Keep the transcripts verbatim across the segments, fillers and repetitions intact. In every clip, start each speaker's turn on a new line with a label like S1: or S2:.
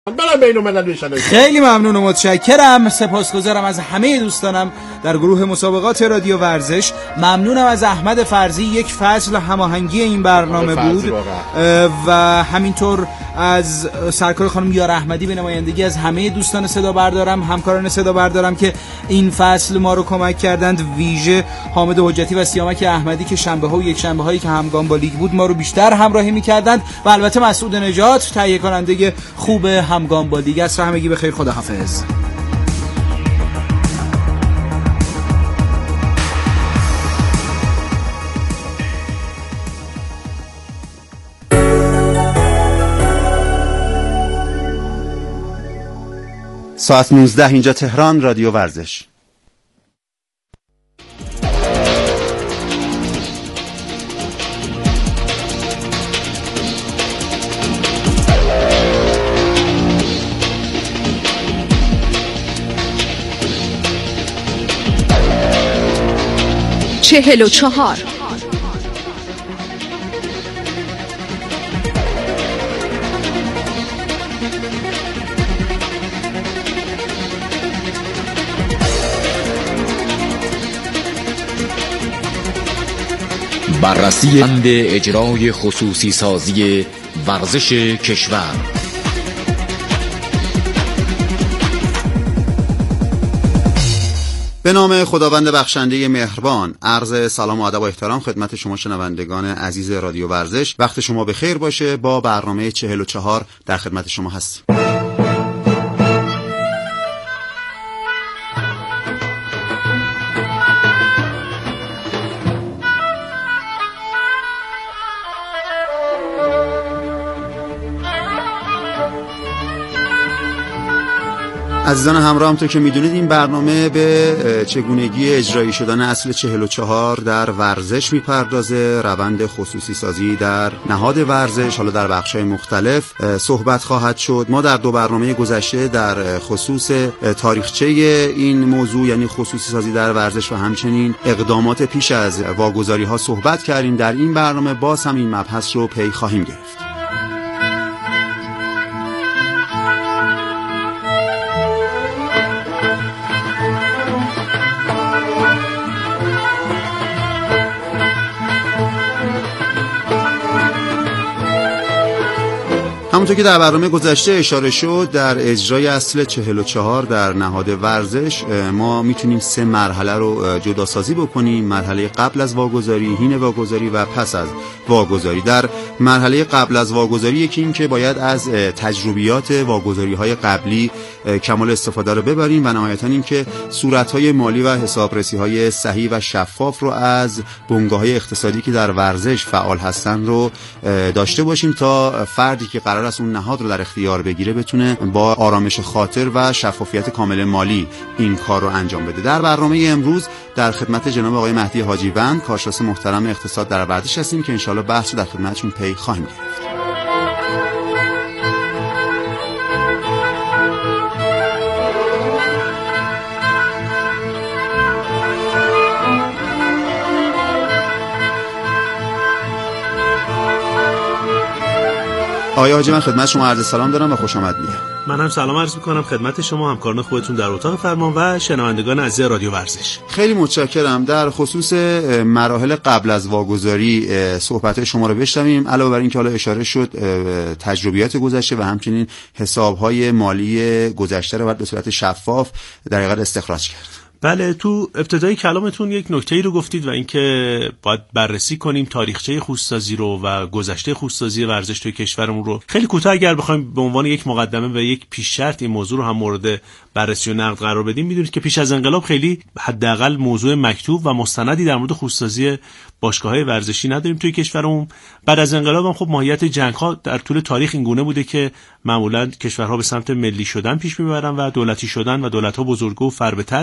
S1: برای بین الملل بشن.
S2: خیلی ممنون و متشکرم، سپاسگزارم از همه دوستانم در گروه مسابقات رادیو ورزش. ممنونم از احمد فرزی، یک فصل هماهنگی این برنامه بود و همینطور از سرکار خانم یار احمدی به نمایندگی از همه دوستان صدا بردارم، همکاران صدا بردارم که این فصل ما رو کمک کردند، ویژه حامد حجتی و سیامک احمدی که شنبه ها و یک شنبه هایی که همگام با لیگ بود ما رو بیشتر همراهی می‌کردند و البته مسعود نجات تهیه کننده خوب همگام با لیگ است. همگی به خیر، خداحافظ.
S3: ساعت نوزده اینجا تهران، رادیو ورزش.
S4: چهل و چهار
S5: بررسی بند اجرای خصوصی سازی ورزش کشور.
S3: به نام خداوند بخشنده مهربان، عرض سلام و ادب و احترام خدمت شما شنوندگان عزیز رادیو ورزش. وقت شما بخیر باشه. با برنامه چهل و چهار در خدمت شما هستیم. عزیزان همراه، همونطور که میدونید این برنامه به چگونگی اجرایی شدن اصل چهل و چهار در ورزش میپردازه، روند خصوصی سازی در نهاد ورزش، حالا در بخش‌های مختلف صحبت خواهد شد. ما در دو برنامه گذشته در خصوص تاریخچه این موضوع، یعنی خصوصی سازی در ورزش و همچنین اقدامات پیش از واگذاری ها صحبت کردیم. در این برنامه باز هم این مبحث رو پی خواهیم گرفت. همونطور که در برنامه گذشته اشاره شد، در اجرای اصل چهل و چهار در نهاد ورزش ما میتونیم سه مرحله رو جدا سازی بکنیم: مرحله قبل از واگذاری، حین واگذاری و پس از واگذاری. در مرحله قبل از واگذاری یکی این که باید از تجربیات واگذاری های قبلی کمال استفاده رو ببریم و نهایتاً این که صورت های مالی و حسابرسی های صحیح و شفاف رو از بنگاه های اقتصادی که در ورزش فعال هستن رو داشته باشیم تا فردی که قرار است اون نهاد رو در اختیار بگیره بتونه با آرامش خاطر و شفافیت کامل مالی این کار رو انجام بده. در برنامه امروز در خدمت جناب آقای مهدی حاجیوند، کارشناس محترم اقتصاد در ورزش هستیم که انشالله بحث رو در خدمتشون پی خواهیم گرفت. آقای حاجی، من خدمت شما عرض سلام دارم و خوش آمد میگم.
S6: منم سلام عرض میکنم خدمت شما، همکاران خودتون در اتاق فرمان و شنوندگان عزیز رادیو ورزش.
S3: خیلی متشکرم. در خصوص مراحل قبل از واگذاری صحبت شما رو بشنویم. علاوه بر این که حالا اشاره شد تجربیات گذشته و همچنین حساب‌های مالی گذشته رو باید به صورت شفاف در حقیقت استخراج کرد.
S6: بله، تو ابتدای کلامتون یک نکته‌ای رو گفتید و اینکه باید بررسی کنیم تاریخچه خصوصی‌سازی رو و گذشته خصوصی‌سازی ورزش توی کشورمون رو. خیلی کوتاه اگر بخوایم به عنوان یک مقدمه و یک پیش شرط این موضوع رو هم مورد بررسی و نقد قرار بدیم، می‌دونید که پیش از انقلاب خیلی حداقل موضوع مکتوب و مستندی در مورد خصوصی‌سازی باشگاه‌های ورزشی نداریم توی کشورمون. بعد از انقلاب هم خب ماهیت جنگ‌ها در طول تاریخ این گونه بوده که معمولاً کشورها به سمت ملی شدن پیش می‌برن و دولتی شدن و دولت‌ها بزرگ‌تر و فربه‌تر میشه.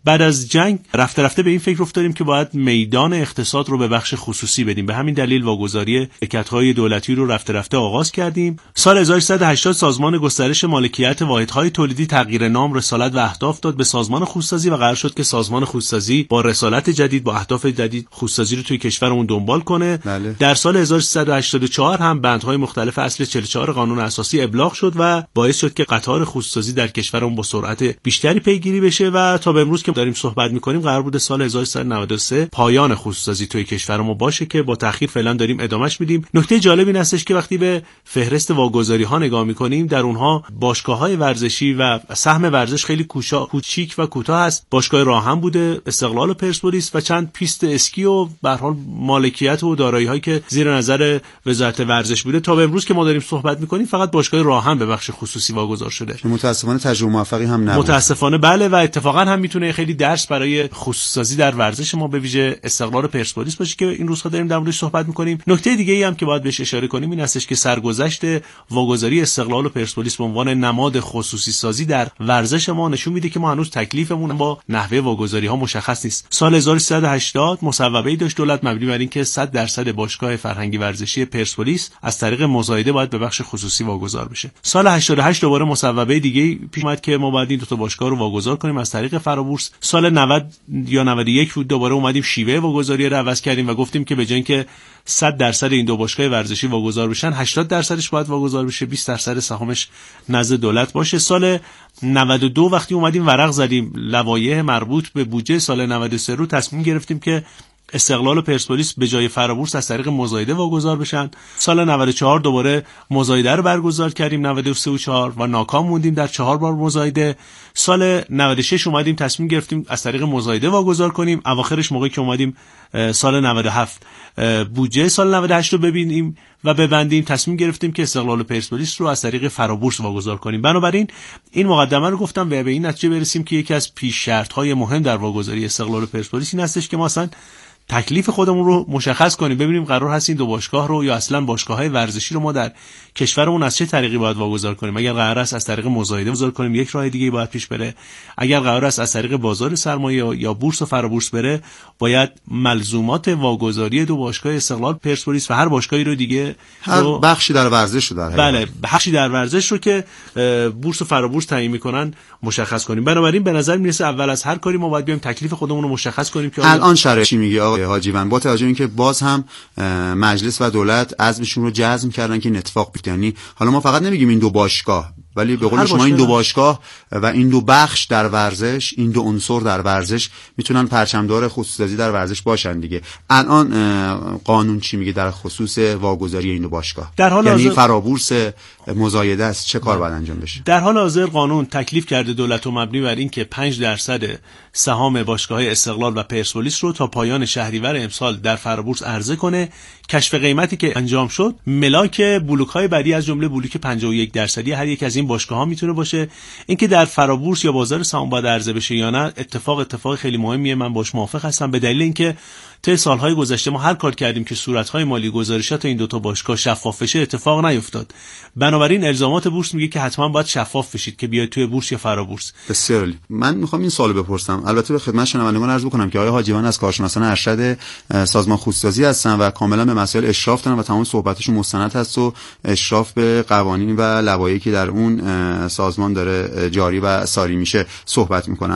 S6: بعد از جنگ رفته رفته به این فکر افتادیم که باید میدان اقتصاد رو به بخش خصوصی بدیم. به همین دلیل واگذاری شرکت‌های دولتی رو رفته رفته آغاز کردیم. سال هزار و سیصد و هشتاد سازمان گسترش مالکیت واحدهای تولیدی تغییر نام، رسالت و اهداف داد به سازمان خودسازی و قرار شد که سازمان خودسازی با رسالت جدید با اهداف جدید خودسازی رو توی کشورمون دنبال کنه.
S3: بله.
S6: در سال هزار و سیصد و هشتاد و چهار هم بندهای مختلف اصل چهل و چهار قانون اساسی ابلاغ شد و باعث شد که قطار خودسازی در کشورمون با سرعت بیشتری پیگیری بشه و تا به امروز که داریم صحبت می‌کنیم قرار بوده سال هزار و سیصد و نود و سه پایان خودسازی توی کشورمون باشه که با تأخیر فعلا داریم ادامهش میدیم. نکته جالب این هستش که وقتی به فهرست واگذاری‌ها نگاه می‌کنیم در اونها باشگاه‌های ورزشی و سهم ورزش خیلی کوچیک و کوتاه است. باشگاه راهن بوده، استقلال و پرسپولیس و چند پیست اسکی و به هر حال مالکیت و دارایی‌هایی که زیر نظر وزارت ورزش بوده. تا به امروز که ما داریم صحبت می‌کنیم فقط باشگاه راهن به بخش خصوصی واگذار شده.
S3: متأسفانه تجربه موفقی هم نبود.
S6: متأسفانه بله، و اتفاقا هم میتونه خیلی درس برای خصوصی در ورزش ما به ویژه استقلال و پرسپولیس باشه که این روزها داریم در موردش صحبت می‌کنیم. نکته دیگه‌ای هم که باید بهش اشاره کنیم این هستش که سرگذشت واگذاری استقلال و پرسپولیس به عنوان نماد خصوصی سازی در ورزش ما نشون میده که ما هنوز تکلیفمون با نحوه واگذاری‌ها مشخص نیست. سال هزار و سیصد و هشتاد مصوبه‌ای داشت دولت مبنی بر اینکه صد درصد باشگاه فرهنگی ورزشی پرسپولیس از طریق مزایده باید به بخش خصوصی واگذار بشه. سال هشتاد و هشت دوباره مصوبه دیگه پیش اومد که ما باید این دو تا باشگاه رو واگذار کنیم از طریق فرابورس. سال نود یا نود و یک بود دوباره اومدیم شیوه واگذاری رو عوض کردیم و گفتیم که به جای اینکه صد درصد این دو باشگاه ورزشی واگذار بشن هشتاد درصدش باید واگذار بشه، بیست درصد سهامش نزد دولت باشه. سال نود و دو وقتی اومدیم ورق زدیم لوایح مربوط به بودجه سال نود و سه رو تصمیم گرفتیم که استقلال و پرسپولیس به جای فرابورس از طریق مزایده واگذار بشن. سال نود و چهار دوباره مزایده رو برگزار کردیم نود و سه و چهار و ناکام موندیم در چهار بار مزایده. سال نود و شش اومدیم تصمیم گرفتیم از طریق مزایده واگذار کنیم. اواخرش موقعی که اومدیم سال نود و هفت بودجه سال نود و هشت رو ببینیم و ببندیم تصمیم گرفتیم که استقلال و پرسپولیس رو از طریق فرابورس واگذار کنیم. بنابراین این مقدمه رو گفتم و به این نتیجه برسیم که یکی از پیش شرط‌های مهم در واگذاری استقلال و پرسپولیس این هستش که ما اصلا تکلیف خودمون رو مشخص کنیم، ببینیم قرار هست این دو باشگاه رو یا اصلا باشگاه‌های ورزشی رو ما در کشورمون از چه طریقی باید واگذار کنیم. اگر قرار است از طریق مزایده واگذار کنیم یک راه دیگه باید پیش بره. اگر قرار است از طریق بازار سرمایه یا بورس و فرابورس بره باید ملزومات واگذاری دو باشگاه استقلال پرسپولیس و هر باشگاهی رو دیگه
S3: هر رو بخشی در ورزش رو در
S6: بله بخشی در ورزش رو که بورس و فرابورس تعیین میکنن مشخص کنیم. بنابراین به نظر میرسه اول از هر کاری ما باید بیایم تکلیف خودمون رو مشخص کنیم که
S3: الان شرایط چی میگه آقای حاجیوند با توجه اینکه باز هم مجلس و دولت عزمشون رو جزم کردن که این اتفاق بیفته. یعنی حالا ما فقط نمیگیم این دو باشگاه ولی به قول شما این دو باشگاه و این دو بخش در ورزش، این دو عنصر در ورزش میتونن پرچمدار خصوصی در ورزش باشن دیگه. الان قانون چی میگه در خصوص واگذاری این دو باشگاه؟
S6: در حال
S3: یعنی
S6: حاضر
S3: فرابورس مزایده است، چه کار باید انجام بشه؟
S6: در حال حاضر قانون تکلیف کرده دولت رو مبنی بر این که پنج درصد سهام باشگاه‌های استقلال و پرسپولیس رو تا پایان شهریور امسال در فرابورس عرضه کنه. کشف قیمتی که انجام شد ملاک بلوک‌های بعدی از جمله بلوک پنجاه و یک درصدی هر یک از این باشگاه‌ها میتونه باشه. اینکه در فرابورس یا بازار سهام باید عرضه بشه یا نه اتفاق اتفاق خیلی مهمیه، من باش موافق هستم به دلیل اینکه طی سالهای گذشته ما هر کار کردیم که صورت‌های مالی گزارشات این دو تا باشگاه شفاف بشه اتفاق نیفتاد. بنابراین الزامات بورس میگه که حتما باید شفاف بشید که بیاید توی بورس یا فرابورس.
S3: بسیار عالی. من میخوام این سوالو بپرسم. البته به خدمت شنوندگان عرض بکنم که آقای حاجیوند از کارشناسان ارشد سازمان خودسازی هستن و کاملا به مسائل اشراف دارن و تمام صحبتشون مستند هست و اشراف به قوانین و لوایحی که در اون سازمان داره جاری و ساری میشه صحبت میکنن.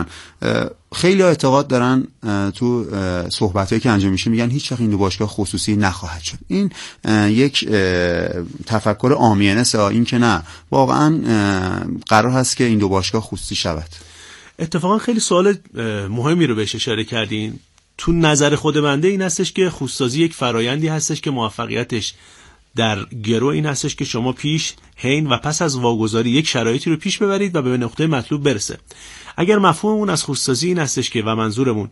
S3: خیلی ها اعتقاد دارن تو صحبتایی که انجام میشه میگن هیچ وقت این دو باشگاه خصوصی نخواهد شد. این یک تفکر عامیانه است، این که نه واقعا قرار هست که این دو باشگاه خصوصی شود.
S6: اتفاقا خیلی سوال مهمی رو بهش اشاره کردین. تو نظر خود بنده این هستش که خودسازی یک فرایندی هستش که موفقیتش در گرو این هستش که شما پیش، حین و پس از واگذاری یک شرایطی رو پیش ببرید و به نقطه مطلوب برسه. اگر مفهوممون از خودسازی این هستش که و منظورمون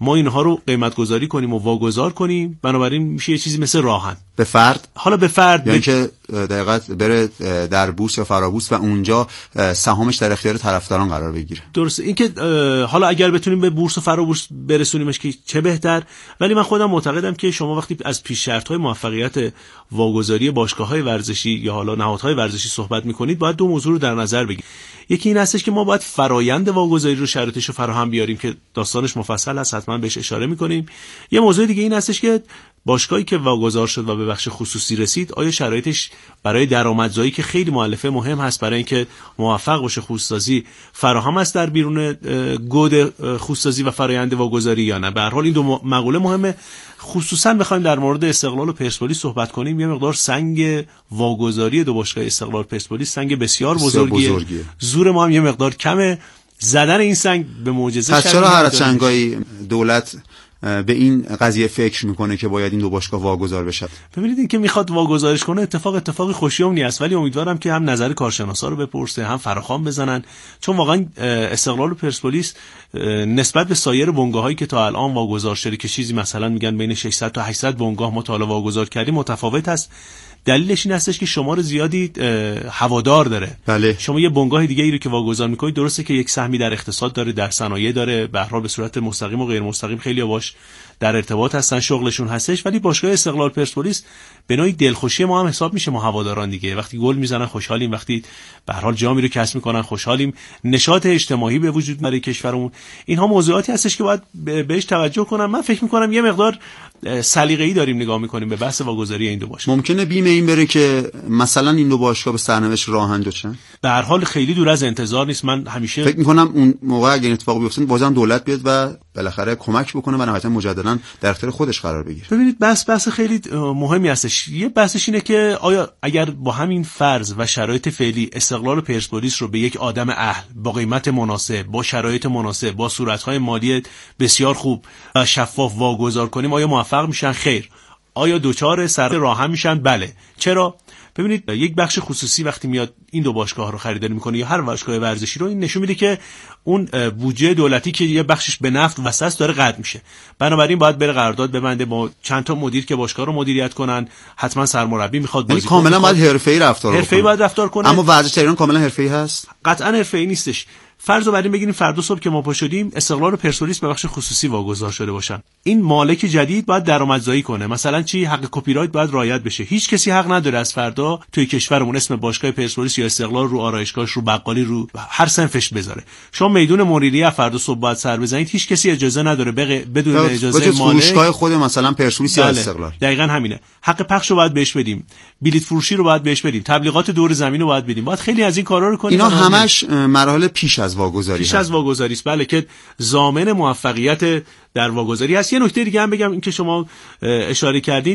S6: ما اینها رو قیمت گذاری کنیم و واگذار کنیم، بنابراین میشه یه چیزی مثل راهن
S3: به فرد.
S6: حالا به فرد
S3: یعنی که دقیقاً بره در بورس یا فرابورس و اونجا سهامش در اختیار طرفداران قرار بگیره.
S6: درسته. این که حالا اگر بتونیم به بورس و فرابورس برسونیمش که چه بهتر، ولی من خودم معتقدم که شما وقتی از پیش شرط‌های موفقیت واگذاری باشگاه‌های ورزشی یا حالا نهادهای ورزشی صحبت می‌کنید، باید دو موضوع رو در نظر بگیرید. یکی این هستش که ما باید فرایند واگذاری رو شرایطش رو فراهم بیاریم که داستانش مفصل است، حتما بهش اشاره می‌کنیم. یه موضوع دیگه این هستش که باشگاهی که واگذار شد و به بخش خصوصی رسید، آیا شرایطش برای درآمدزایی که خیلی مؤلفه مهم هست برای اینکه موفق باشه خودسازی فراهم است در بیرون گود خودسازی و فرایند واگذاری یا نه. به هر حال این دو مقوله مهمه. خصوصا بخوایم در مورد استقلال و پرسپولیس صحبت کنیم، یه مقدار سنگ واگذاری دو باشگاه استقلال پرسپولیس سنگ بسیار بزرگیه. بزرگیه. زور ما هم یه مقدار کمه. زدن این سنگ به معجزه
S3: پس چرا هر چنگایی دولت به این قضیه فکر میکنه که باید این دو باشگاه واگذار بشه؟
S6: ببینید این که میخواد واگذارش کنه اتفاق اتفاقی خوشیومنی است، ولی امیدوارم که هم نظر کارشناسا رو بپرسه، هم فراخوان بزنن، چون واقعا استقلال و پرسپولیس نسبت به سایر بنگاهایی که تا الان واگذار شده که چیزی مثلا میگن بین ششصد تا هشتصد بنگاه ما تا حالا واگذار کردیم متفاوت است. دلیلش این هستش که شمار زیادی هوادار داره.
S3: بله.
S6: شما یه بنگاه دیگه ای رو که واگذار میکنید، درسته که یک سهمی در اقتصاد داره، در صنایع داره، به هر حال به صورت مستقیم و غیر مستقیم خیلی باش در ارتباط هستن، شغلشون هستش، ولی باشگاه استقلال پرسپولیس به نوعی دلخوشی ما هم حساب میشه. ما هواداران دیگه وقتی گل میزنن خوشحالیم، وقتی به هر حال جامی رو کسب میکنن خوشحالیم، نشاط اجتماعی به وجود میاره کشورمون. اینها موضوعاتی هستش که باید بهش توجه کنم. من فکر میکنم یه مقدار سلیقه‌ای داریم نگاه میکنیم به بحث واگذاری این دو باشگاه.
S3: ممکنه بیم این بره که مثلا این دو باشگاه به سرنوشت راهن بشن؟
S6: به هر حال خیلی دور از انتظار نیست. من همیشه
S3: فکر میکنم اون موقع اگه این اتفاق بیفته بازم دولت بیاد و بالاخره کمک بکنه و نهایتا مجددا در اختیار خودش قرار بگیره.
S6: ببینید بحث بحث خیلی مهمی هستش. یه بحثش اینه که آیا اگر با همین فرض و شرایط فعلی استقلال پرسپولیس رو به یک آدم اهل با قیمت مناسب، با شرایط مناسب، با صورت‌های مالی بسیار خوب و شفاف واگذار کنیم، آیا موفق میشن؟ خیر. آیا دوچار سر راه میشن؟ بله. چرا؟ ببینید یک بخش خصوصی وقتی میاد این دو باشگاه رو خریداری میکنه یا هر باشگاه ورزشی رو، این نشون میده که اون بودجه دولتی که یه بخشش به نفت وسط داره قطع میشه. بنابراین باید بره قرارداد ببنده با چند تا مدیر که باشگاه رو مدیریت کنن. حتما سرمربی میخواد،
S3: بازیکن کاملا باید حرفه‌ای رفتار کنه.
S6: حرفه‌ای باید رفتار کنه.
S3: اما ورزش ایران کاملا حرفه‌ای هست؟
S6: قطعا حرفه‌ای نیستش. فرض رو بر این بگیریم فردا صبح که ما پا شدیم استقلال و پرسپولیس به بخش خصوصی واگذار شده باشن، این مالک جدید باید درآمدزایی کنه. مثلا چی؟ حق کپی رایت باید رعایت بشه. هیچ کسی حق نداره از فردا توی کشورمون اسم باشگاه پرسپولیس یا استقلال رو آرایشگاهش، رو بقالی، رو هر صنفش بذاره. شما میدون مریلی فردا صبح باید سر بزنید، هیچ کسی اجازه نداره بغ... بدون اجازه مالک
S3: فروشگاه خود مثلا پرسپولیس یا استقلال.
S6: دقیقاً همینه. حق پخش رو باید بهش بدیم، بلیت فروشی رو باید بهش بدیم، تبلیغات دور زمین رو باید بدیم. باید خیلی از این کارا رو کنیم.
S3: اینا همش مراحل پیش از واگذاری
S6: پیش از واگذاری است. بله، که ضامن موفقیت در واگذاری است. یه نکته دیگه هم بگم، این که شما اشاره کردین،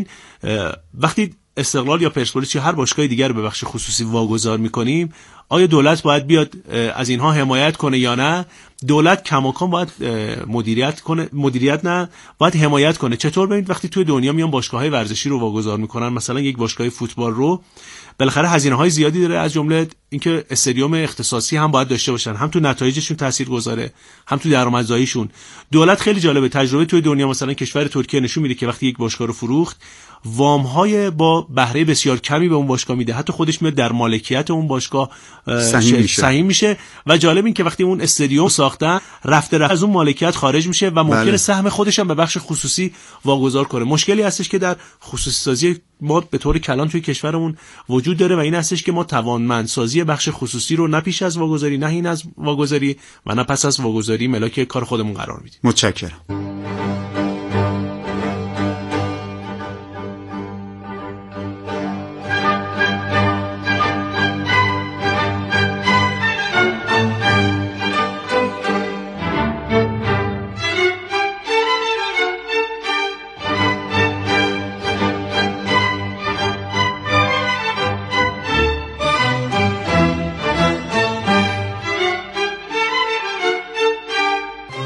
S6: وقتی استقلال یا پرسپولیس یا هر باشگاه دیگر رو به بخش خصوصی واگذار می‌کنیم، آیا دولت باید بیاد از اینها حمایت کنه یا نه؟ دولت کماکان باید مدیریت کنه، مدیریت نه، باید حمایت کنه. چطور؟ ببینید وقتی توی دنیا میان باشگاه‌های ورزشی رو واگذار می‌کنن، مثلا یک باشگاه فوتبال رو، بالاخره هزینه‌های زیادی داره، از جمله اینکه استادیوم اختصاصی هم باید داشته باشن، هم تو نتایجشون تاثیرگذاره، هم تو درآمدزاییشون. دولت خیلی جالبه، تجربه توی دنیا مثلا کشور ترکیه نشون میده که وقتی یک باشگاه رو فروخت، وام‌های با بهره بسیار کمی به اون باشگاه میده، حتی خودش میاد در مالکیت اون باشگاه
S3: سهیم میشه.
S6: سهیم میشه و جالب این که وقتی اون استادیوم ساختن رفته رفته از اون مالکیت خارج میشه و ممکنه بله. سهم خودش هم به بخش خصوصی واگذار کنه. مشکلی هستش که در خصوصی سازی ما به طور کلان توی کشورمون وجود داره و این هستش که ما توانمندسازی بخش خصوصی رو نه پیش از واگذاری، نه هین از واگذاری و نه پس از واگذاری ملاک کار خودمون قرار میدیم.
S3: متشکرم.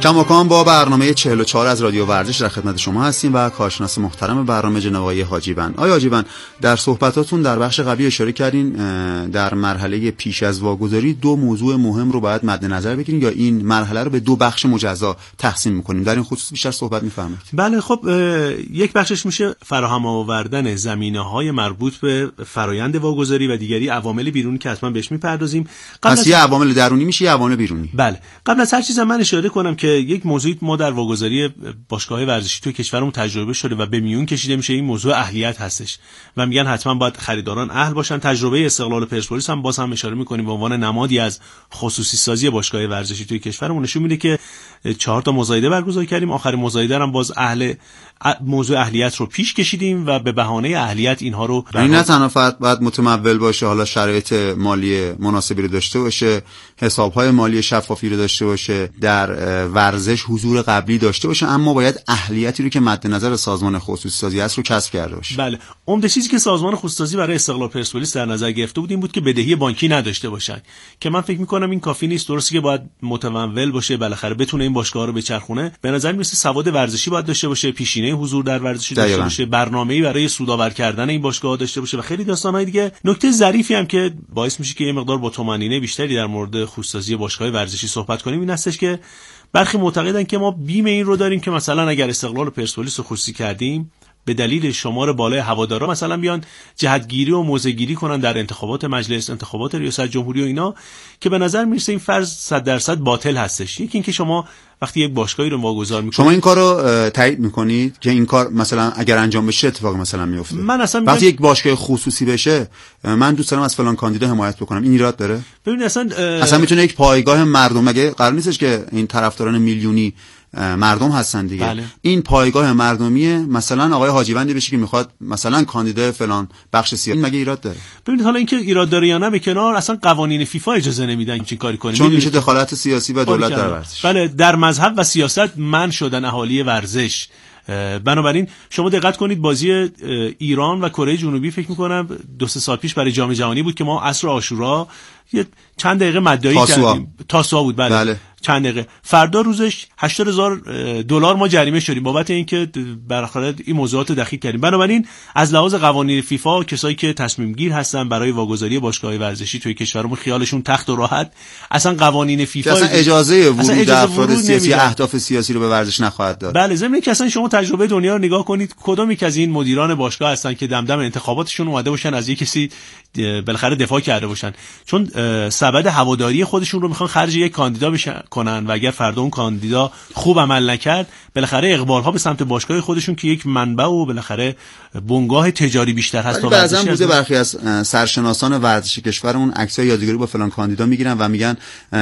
S3: کماکان با برنامه چهل و چهار از رادیو ورزش در خدمت شما هستیم و کارشناس محترم برنامه جناب آقای حاجیوند. آقای حاجیوند، در صحبتاتون در بخش قبلی اشاره کردین در مرحله پیش از واگذاری دو موضوع مهم رو باید مد نظر بگیرین، یا این مرحله رو به دو بخش مجزا تقسیم می‌کنیم. در این خصوص بیشتر صحبت می‌فرمایید؟
S6: بله، خب یک بخشش میشه فراهم آوردن زمینه‌های مربوط به فرایند واگذاری و دیگری عوامل بیرونی که حتما بهش می‌پردازیم.
S3: پس یه عوامل درونی میشه، یه عوامل بیرونی.
S6: بله. قبل از هر چیز من اشاره کنم که یک موضوعی ما در واگذاری باشگاه‌های ورزشی تو کشورمون تجربه شده و به میون کشیده میشه، این موضوع اهلیت هستش و میگن حتما باید خریداران اهل باشن. تجربه استقلال پرسپولیس هم باز هم اشاره می‌کنیم به عنوان نمادی از خصوصی سازی باشگاه ورزشی توی کشورمون نشون میده که چهار تا مزایده برگزار کردیم. آخرین مزایده هم باز اهل موضوع اهلیت رو پیش کشیدیم و به بهانه اهلیت اینها رو
S3: این نه تنها فقط باید متمول باشه، حالا شرایط مالی مناسبی رو داشته باشه، حساب‌های مالی شفافی رو داشته باشه، در ورزش حضور قبلی داشته باشه، اما باید اهلیتی رو که مد نظر سازمان خصوصی سازی است رو کسب کرده باشه.
S6: بله، عمده چیزی که سازمان خصوصی سازی برای استقلال پرسپولیس در نظر گرفته بود این بود که بدهی بانکی نداشته باشن، که من فکر می‌کنم این کافی نیست. درسته که باید متمول باشه، بالاخره بتونه این باشگاه رو بچرخونه. به نظر میاد سواد ورزشی باید داشته باشه، پیشینه حضور در ورزشی داشته باشه، برنامه‌ای برای سودآور کردن این باشگاه داشته باشه و خیلی داستان‌های دیگه. نکته ظریفی هم که باعث میشه که یه مقدار با طمأنینه بیشتری در مورد خصوصی سازی باشگاه ورزشی صحبت کنیم این هستش که برخی معتقدن که ما بیم این رو داریم که مثلا اگر استقلال پرسپولیس رو خصوصی کردیم به دلیل شمار بالای هوادارا مثلا بیان جهتگیری و موضع‌گیری کنن در انتخابات مجلس، انتخابات ریاست جمهوری و اینا، که به نظر میرسه این فرض صد درصد باطل هستش. یکی اینکه شما وقتی یک باشگاهی رو واگذار میکنید،
S3: شما این کارو تایید میکنید که این کار مثلا اگر انجام بشه اتفاقی مثلا میفته؟
S6: من اصلا
S3: وقتی یک باشگاه خصوصی بشه من دوست دارم از فلان کاندیدا حمایت بکنم، این ایراد داره؟
S6: ببینید اصلا
S3: اصلا میتونه یک پایگاه مردم، مگه قرار نیستش که این طرفداران میلیونی مردم هستن دیگه؟
S6: بله.
S3: این پایگاه مردمیه، مثلا آقای حاجیوندی بشه که میخواد مثلا کاندیدای فلان بخش سیاسی، مگه ایراد داره؟
S6: ببینید حالا اینکه ایراد داره یا نه به کنار، اصلا قوانین فیفا اجازه نمیدن این چه کاری کنیم،
S3: چون میشه دخالت سیاسی و دولت در ورزش.
S6: بله، در مذهب و سیاست من شدن اهالی ورزش. بنابراین شما دقت کنید بازی ایران و کره جنوبی فکر می‌کنم دو سه سال پیش برای جام جهانی بود که ما عصر عاشورا یه چند دقیقه مدعی کردیم، تاسوعا بود. بله. بله چند دقیقه، فردا روزش هشتاد هزار دلار ما جریمه شدیم بابت اینکه بالاخره این موضوعات دخیل کردیم. بنابراین از لحاظ قوانین فیفا کسایی که تصمیم گیر هستن برای واگذاری باشگاه ورزشی توی کشورمون خیالشون تخت و راحت، اصلا قوانین فیفا
S3: اصلا اجازه ورود افراد سیاسی اهداف سیاسی رو به ورزش نخواهد داد.
S6: بله، ضمن اینکه اصلا شما تجربه دنیا رو نگاه کنید، کدومی که از این مدیران باشگاه هستن که دمدم انتخاباتشون اومده باشن از یک کسی بالاخره دفاع کرده باشن، چون سبد هواداری خودشون رو میخوان خرج یک کاندیدا بکنن و اگر فردا اون کاندیدا خوب عمل نکرد بالاخره اقبال ها به سمت باشگاه خودشون که یک منبع و بالاخره بنگاه تجاری بیشتر هست تا ورزشی.
S3: بعضی بوده برخی از سرشناسان ورزشی کشورمون عکسای یادگاری با فلان کاندیدا میگیرن و میگن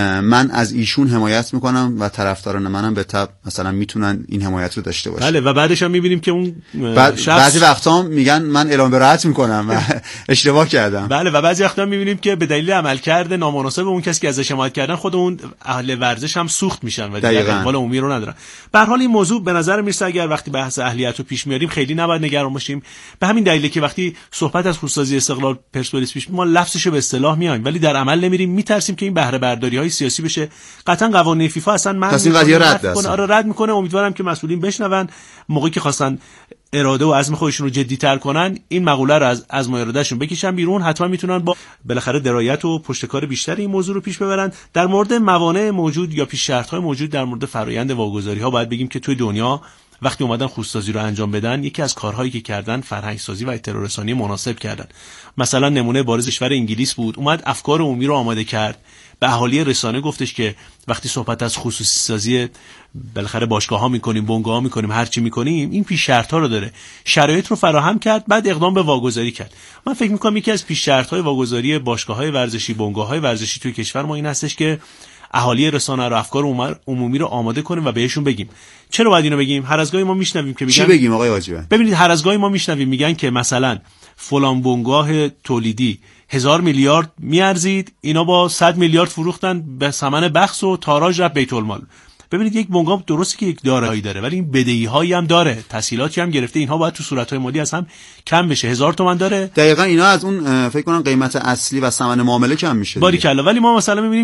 S3: من از ایشون حمایت میکنم و طرفداران منم به تبع مثلا میتونن این حمایت رو داشته باشن.
S6: بله، و بعدش هم میبینیم که اون
S3: شخص بعضی وقتا میگن من اعلام براءت میکنم و اشتباه کردم.
S6: بله، و بعضی وقتا میبینیم که به دلیل عملکرد نامناسب اون کسی که ازش حمایت کردن خود اون اهل ورزش هم سوخت میشن و دیگه اقبال عمومی رو ندارن. به هر حال این موضوع به نظر میرسه اگر وقتی بحث اهلیت رو پیش میاریم خیلی نباید نگران باشیم. به همین دلیله که وقتی صحبت از خصوصی سازی استقلال پرسپولیس پیش ما لفظش رو به اصطلاح میایم ولی در عمل نمیریم، میترسیم که این بهره برداری های سیاسی بشه. قطعا قوانین فیفا اصلا من
S3: این قضیه رد است.
S6: آره رد میکنه. امیدوارم که مسئولین بشنون موقعی که خواستن اراده و عزم خودشون رو جدی‌تر کنن این مقوله رو از از ارادهشون بکشن بیرون، حتما میتونن با بالاخره درایت و پشتکار بیشتری این موضوع رو پیش ببرن. در مورد موانع موجود یا پیش شرط‌های موجود در مورد فرآیند واگذاری‌ها باید بگیم که توی دنیا وقتی اومدن خصوصی سازی رو انجام بدن یکی از کارهایی که کردن فرهنگ سازی و اطلاع رسانی مناسب کردن. مثلا نمونه بارز کشور انگلیس بود، اومد افکار عمومی رو آماده کرد، به اهالی رسانه گفتش که وقتی صحبت از خصوصی سازی بالاخره باشگاه‌ها می‌کنیم، بنگاه‌ها می‌کنیم، هر چی می‌کنیم این پیش شرط‌ها رو داره، شرایط رو فراهم کرد، بعد اقدام به واگذاری کرد. من فکر می‌کنم یکی از پیش شرط‌های واگذاری باشگاه‌های ورزشی، بنگاه‌های ورزشی توی کشور ما این هستش که اهالی رسانه رو افکار عمومی رو آماده کنیم و بهشون بگیم. چرا باید اینو بگیم؟ هر از گاهی ما میشنویم که میگن
S3: چی بگیم آقای حاجیوند؟
S6: ببینید هر از گاهی ما میشنویم میگن که مثلا فلان بنگاه تولیدی هزار میلیارد میارزید، اینا با صد میلیارد فروختن به ثمن بخس و تاراج رفت بیت المال. ببینید یک بنگاه درسته که یک دارایی داره ولی این بدهی‌هایی هم داره، تسهیلاتی هم گرفته، اینها باید تو صورت‌های مالی از هم کم بشه. هزار تومان داره
S3: دقیقاً، اینا از اون فکر کنم قیمت اصلی و ثمن معامله کم میشه.
S6: باریکلا. ولی ما مثلا می‌بینیم که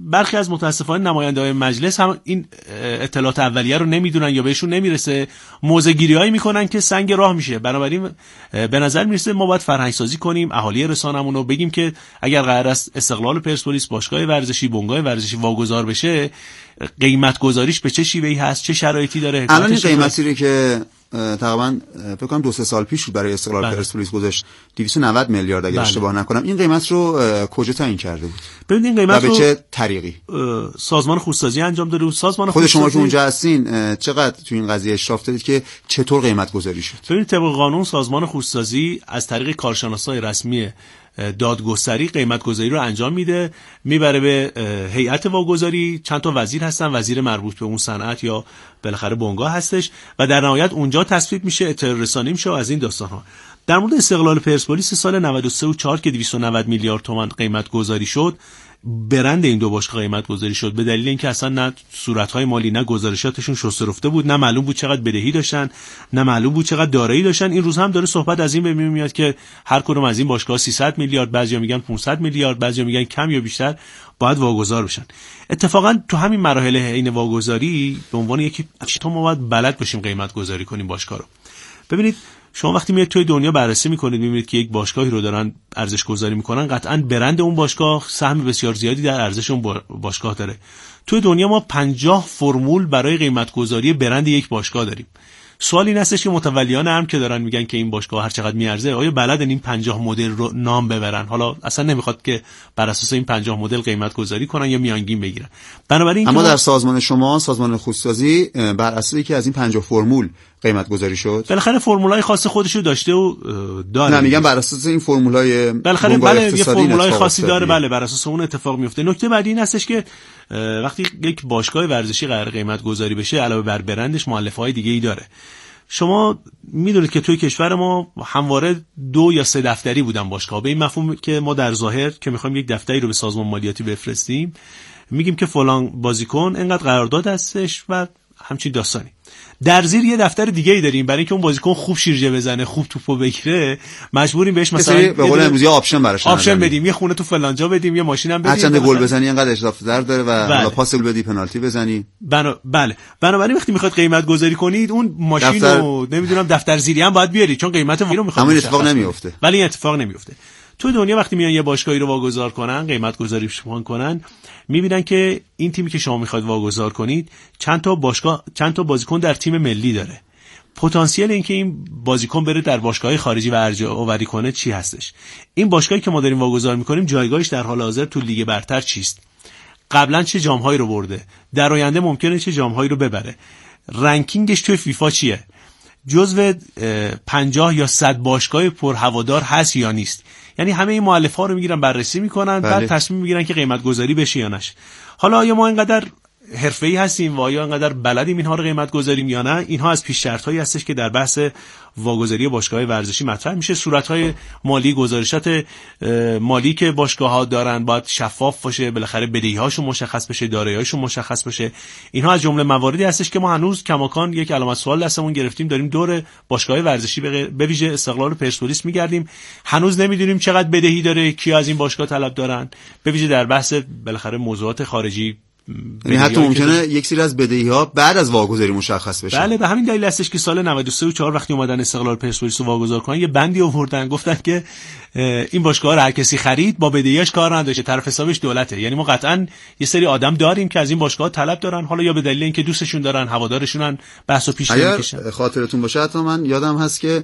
S6: برخی از متاسفانه نماینده‌های مجلس هم این اطلاعات اولیه رو نمیدونن یا بهشون نمیرسه، موضع‌گیری‌هایی میکنن که سنگ راه میشه. بنابراین به نظر میرسه ما باید فرهنگ سازی کنیم، اهالی رسانه‌مون رو بگیم که اگر قرار است استقلال پرسپولیس باشگاه ورزشی، بنگاه ورزشی واگذار بشه، قیمت گذاریش به چه شیوهی هست، چه شرایطی داره.
S3: الان این قیمتی رو که تقریبا فکر کنم دو سه سال پیش برای استقلال بله. پرسپولیس گذاشت دویست و نود میلیارد اگر بله. اشتباه نکنم، این قیمت رو کجا تعیین کرده بود؟
S6: ببینید این قیمت
S3: و به
S6: رو
S3: چه طریقی
S6: سازمان خودسازی انجام داده بود. سازمان
S3: خود شما که اونجا هستین چقدر تو این قضیه اشراف دارید که چطور قیمت گذاری شد؟
S6: ببینید طبق قانون سازمان خودسازی از طریق کارشناسای رسمی دادگستری قیمت گذاری رو انجام میده، میبره به هیئت واگذاری، چند تا وزیر هستن، وزیر مربوط به اون صنعت یا بالاخره بنگاه هستش و در نهایت اونجا تصویب میشه، اطلاع رسانی میشه از این داستان ها. در مورد استقلال پرسپولیس سال نود و سه و چهار که دویست و نود میلیارد تومان قیمت گذاری شد، برند این دو باشگاه قیمت گذاری شد به دلیل اینکه اصلا نه صورت‌های مالی نه گزارشاتشون شسته رفته بود، نه معلوم بود چقدر بدهی داشتن، نه معلوم بود چقدر دارایی داشتن. این روز هم داره صحبت از این به میاد که هر کدوم از این باشگاه سیصد میلیارد، بعضیا میگن پانصد میلیارد، بعضیا میگن کم یا بیشتر باید واگذار بشن. اتفاقا تو همین مراحل عین واگذاری به عنوان یکی تو ما باید بلد باشیم قیمت گذاری کنیم باشگاه رو. ببینید شما وقتی میاد توی دنیا بررسی میکنید میبینید که یک باشگاهی رو دارن ارزش گذاری میکنن، قطعاً برند اون باشگاه سهم بسیار زیادی در ارزش اون باشگاه داره. توی دنیا ما پنجاه فرمول برای قیمت گذاری برند یک باشگاه داریم. سوال این هستش که متولیان هم که دارن میگن که این باشگاه هر چقدر میارزه، آیا بلدن این پنجاه مدل رو نام ببرن؟ حالا اصلا نمیخواد که بر اساس این پنجاه مدل قیمت گذاری کنن یا میانگین بگیرن. بنابراین
S3: اما در سازمان شما، سازمان خودسازی، بر اساس یکی از این پنجاه فرمول قیمت گذاری شد.
S6: بالاخره فرمولای خاص خودشو داشته و داره.
S3: نه میگم بر اساس این فرمولای
S6: بالاخره بله یه فرمولای خاصی داره، بله بر اساس اون اتفاق میفته. نکته بعدی این هستش که وقتی یک باشگاه ورزشی قرار قیمت گذاری بشه، علاوه بر برندش مؤلفه‌های دیگه‌ای داره. شما میدونید که توی کشور ما همواره دو یا سه دفتری بودن باشگاه، به این مفهوم که ما در ظاهر که میخوایم یک دفتری رو به سازمان مالیاتی بفرستیم میگیم که فلان بازیکن اینقدر قرارداد هستش و همچین داستانی. در زیر یه دفتر دیگه ای داریم برای اینکه اون بازیکن خوب شیرجه بزنه، خوب توپو بگیره، مجبوریم بهش مثلا
S3: به قول امروزی آپشن براش
S6: آپشن بدیم، یه خونه تو فلان جا بدیم، یه ماشینم بدیم،
S3: هرچند گل بزنی اینقدر اضافه در داره و حالا پاس بدی، پنالتی بزنی.
S6: بنا... بله بنابراین وقتی میخواد قیمت گذاری کنید اون ماشین دفتر... رو نمیدونم دفتر زیری هم باید بیاری چون قیمت وی رو میخواد.
S3: همین اتفاق نمیفته.
S6: ولی این اتفاق نمیفته. تو دنیا وقتی میان یه باشگاهی رو واگذار کنن، قیمت گذاری کنن، میبینن که این تیمی که شما میخواید واگذار کنید چند تا باشگاه چند تا بازیکن در تیم ملی داره. پتانسیل اینکه این بازیکن بره در باشگاه خارجی و ارجاع آوری کنه چی هستش؟ این باشگاهی که ما داریم واگذار میکنیم جایگاهش در حال حاضر تو لیگ برتر چیست؟ قبلا چه جام‌هایی رو برده؟ در آینده ممکنه چه جام‌هایی رو ببره؟ رنکینگش توی فیفا چیه؟ جزو پنجاه یا صد باشگاه پرهوادار هست یا نیست؟ یعنی همه این مؤلفه‌ها رو میگیرن بررسی میکنن، بله. بعد تصمیم میگیرن که قیمت گذاری بشه یا نشه. حالا آیا ما اینقدر حرفه‌ای هستیم و آیا اینقدر بلدیم اینها رو قیمت گذاریم یا نه؟ اینها از پیش شرط‌هایی هستش که در بحث واگذاری باشگاه ورزشی مطرح میشه. صورت‌های مالی، گزارشات مالی که باشگاه‌ها دارن باید شفاف باشه، بالاخره بدهی‌هاشون مشخص بشه، دارایی‌هاشون مشخص بشه. اینها از جمله مواردی هستش که ما هنوز کماکان یک علامت سوال دستمون گرفتیم، داریم دور باشگاه ورزشی به ویژه استقلال پرسپولیس میگردیم، هنوز نمیدونیم چقدر بدهی داره، کیا از این باشگاه طلب دارن، به ویژه در بحث بالاخره موضوعات خارجی.
S3: یعنی حتی ممکنه یک سری از بدهی‌ها بعد از واگذاری مشخص بشه.
S6: بله به همین دلیل هستش که سال نود و سه و چهار وقتی اومدن استقلال پرسپولیس رو واگذار کنن یه بندی آوردن، گفتن که این باشگاه رو هر کسی خرید با بدهیاش کار نداره، طرف حسابش دولته. یعنی ما قطعاً یه سری آدم داریم که از این باشگاه طلب دارن، حالا یا به دلیل اینکه دوستشون دارن، هوادارشونن، بحثو پیش نمیکشن.
S3: اگر خاطرتون باشه حتی من یادم هست که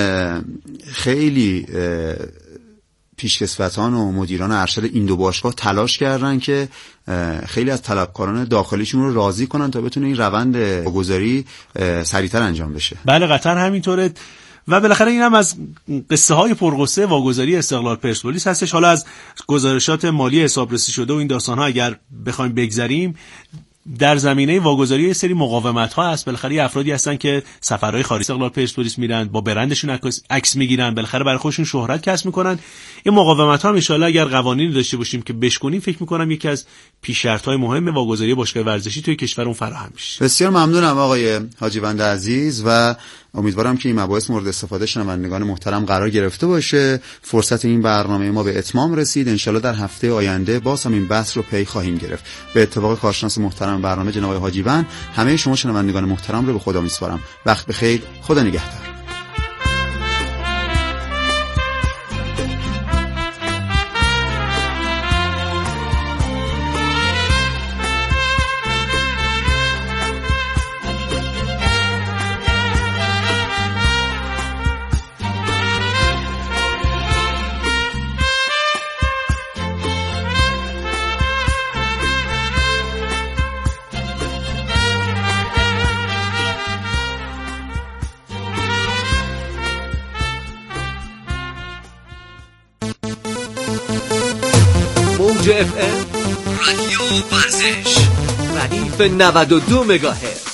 S3: خیلی پیشکسوتان و مدیران ارشد این دو باشگاه تلاش کردن که خیلی از طلبکاران داخلیشون رو راضی کنن تا بتونه این روند واگذاری سریعتر انجام بشه.
S6: بله قطعا همینطوره و بالاخره اینم از قصه های پرقصه واگذاری استقلال پرسپولیس هستش. حالا از گزارشات مالی حسابرسی شده و این داستان ها اگر بخوایم بگذریم، در زمینه واگذاری یه سری مقاومت ها هست. بالاخره افرادی هستن که سفرهای خارج استقلال پرسپولیس میرن، با برندشون عکس میگیرن، بالاخره برای خودشون شهرت کسب میکنن. این مقاومت ها ان شاء الله اگر قوانینی داشته باشیم که بشکنیم، فکر میکنم یکی از پیش شرط های مهم واگذاری باشگاه ورزشی توی کشورمون فراهم میشه.
S3: بسیار ممنونم آقای حاجیوند عزیز و امیدوارم که این مباحث مورد استفاده شنوندگان محترم قرار گرفته باشه. فرصت این برنامه ما به اتمام رسید. انشالله در هفته آینده باز هم این بحث رو پی خواهیم گرفت. به اتفاق کارشناس محترم برنامه جناب آقای حاجیوند، همه شما شنوندگان محترم رو به خدا میسپارم. وقت بخیر، خدا نگهدار.
S1: موج اف ام رادیو ورزش ردیف نود و دو مگاهرتز.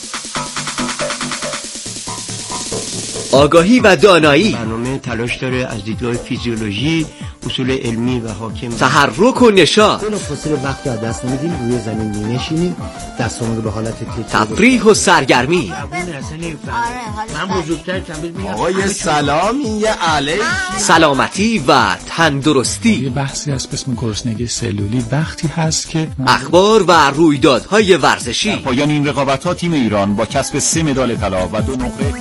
S1: آگاهی و دانایی.
S4: برنامه تلاش داره از دیدگاه فیزیولوژی، اصول علمی و حاکم،
S1: تحرک و نشاط.
S4: بلافاصله وقتی از دست نمیدیم روی زمین می‌نشینیم، دستامون رو به حالت
S1: تفریح و سرگرمی.
S4: من بزرگتر تمرین می‌کنم.
S7: آقای سلامی یه علیک.
S1: سلامتی و تندرستی.
S8: یه بحثی هست به اسم گرسنگی سلولی. وقتی هست که
S1: اخبار و رویدادهای ورزشی.
S7: پایان این رقابت‌ها تیم ایران با کسب سه مدال طلا و دو نقره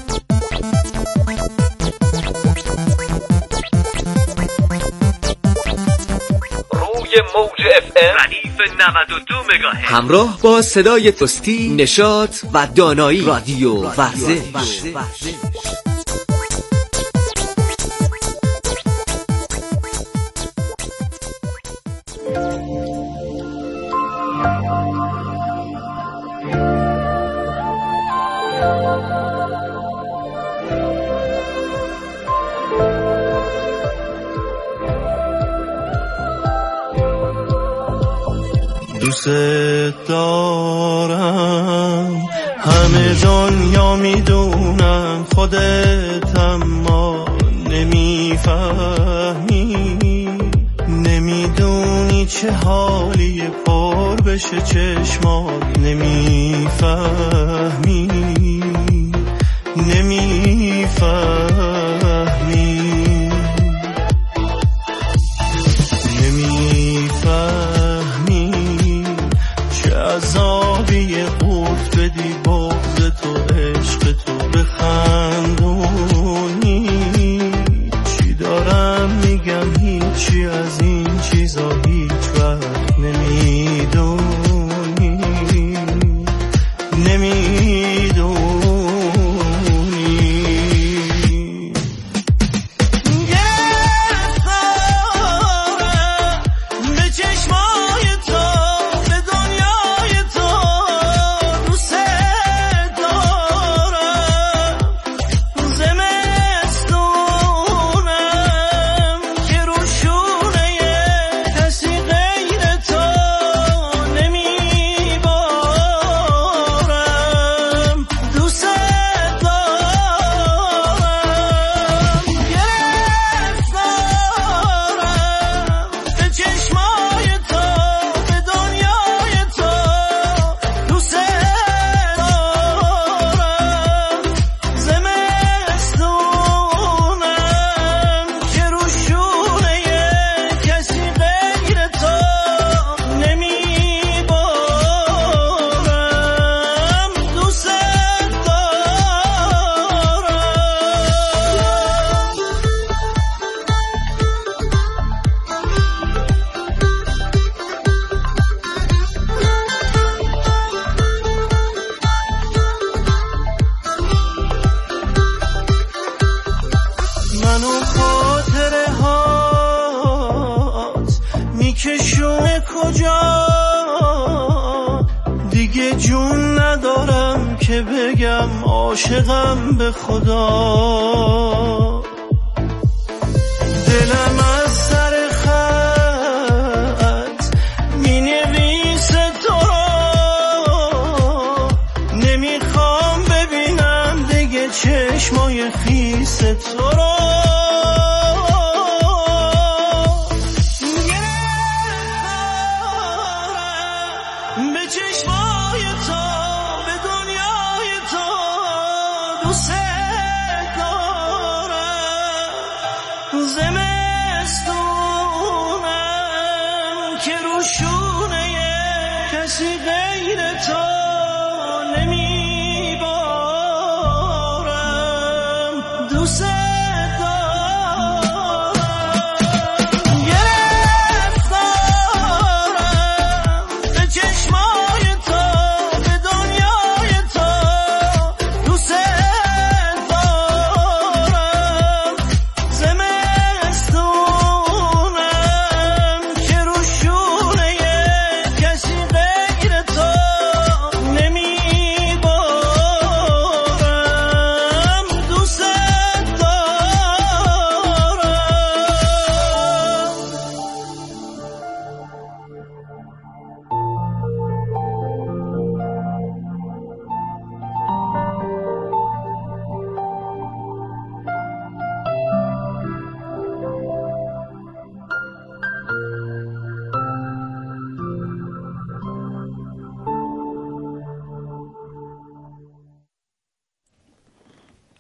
S1: موج اف ام ردیف نود و دو مگاهرتز همراه با صدای توستی، نشاط و دانایی. رادیو ورزش.
S9: دوست دارم، همه دنیا میدونم، خودت اما نمیفهمی، نمیدونی چه حالی پر بشه چشمات، نمیفهمی نمیفهمی عذابی قوت بدی بغض تو عشق تو بخندونی. چی دارم میگم هیچی از این چیزا هیچ وقت نمیدونی نمیدونی عاشقم به خدا، دلم از سر خط می نویسه تو را، نمیخوام ببینم دیگه چشمای خیس تو را. Say کسی غیر تو نمی